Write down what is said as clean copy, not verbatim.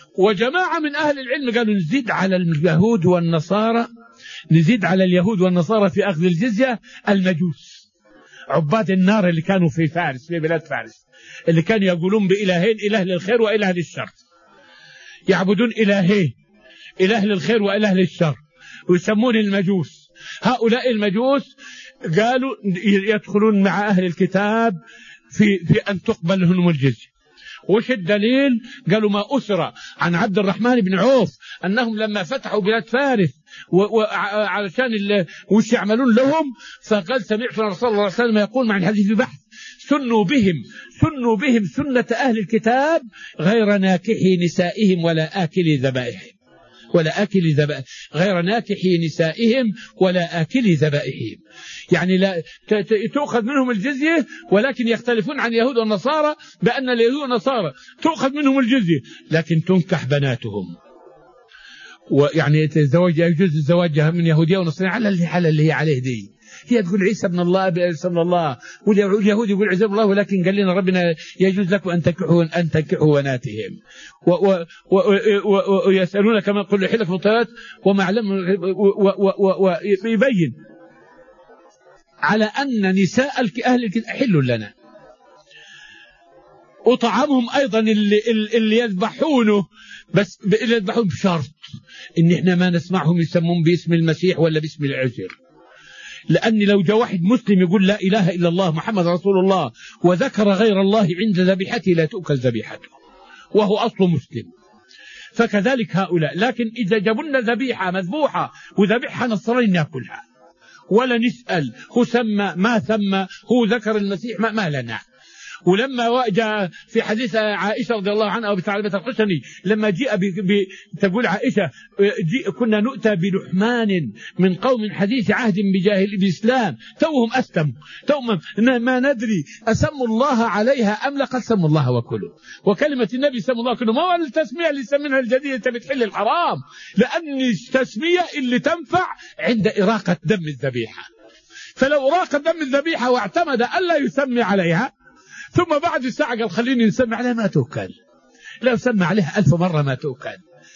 وجماعة من أهل العلم قالوا نزيد على اليهود والنصارى، نزيد على اليهود والنصارى في أخذ الجزية المجوس، عباد النار اللي كانوا في فارس، في بلاد فارس، اللي كانوا يقولون بإلهين، إله للخير وإله للشر، يعبدون إلهين، إله للخير وإله للشر، ويسمون المجوس. هؤلاء المجوس قالوا يدخلون مع أهل الكتاب في أن تقبل لهم الجزية. وش الدليل؟ قالوا ما أسر عن عبد الرحمن بن عوف أنهم لما فتحوا بلاد فارس علشان وش يعملون لهم، فقال سمعت رسول الله صلى الله عليه وسلم يقول مع الحديث بحث سنوا بهم سنة أهل الكتاب غير ناكحي نسائهم ولا آكل ذبائحهم، غير ناكحي نسائهم ولا آكل ذبائحهم. يعني لا تؤخذ منهم الجزية، ولكن يختلفون عن اليهود والنصارى بأن اليهود والنصارى تؤخذ منهم الجزية لكن تنكح بناتهم، ويعني يجوز الزواج من يهودية ونصرانية على الحالة اللي هي عليه دي. هي تقول عيسى ابن الله، واليهود يقول عيسى ابن الله، ولكن قال لنا ربنا يجوز لكم أن تنكحوا بناتهم. ويسألون كما قل حلف مطلات وما علم، ويبين على أن نساء أهل الكتاب حل لنا، وطعامهم أيضا اللي يذبحونه، بس يذبحون بشرط إن إحنا ما نسمعهم يسمون باسم المسيح ولا باسم العزير. لأن لو جاء واحد مسلم يقول لا إله إلا الله محمد رسول الله وذكر غير الله عند ذبيحته لا تؤكل ذبيحته، وهو أصل مسلم. فكذلك هؤلاء، لكن إذا جابوا ذبيحة مذبوحة وذبيحة نصراني ناكلها ولا نسأل هو سمى ما سمى، هو ذكر المسيح ما لنا. ولما جاء في حديث عائشة رضي الله عنها وبثعلبة الخشني لما جاء تقول عائشة كنا نؤتى بلحمان من قوم حديث عهد بإسلام توهم أسلموا، توهم ما ندري أسموا الله عليها أم لقد سموا الله وكلوا، وكلمة النبي سموا الله وكلوا ما هو التسمية اللي سمينها الجديدة بتحل الحرام، لأن التسمية اللي تنفع عند إراقة دم الذبيحة. فلو أراق دم الذبيحة واعتمد ألا يسمي عليها ثم بعد ساعة قال خليني نسمي عليها ما تؤكل، لو سمى عليها 1000 مرة ما تؤكل.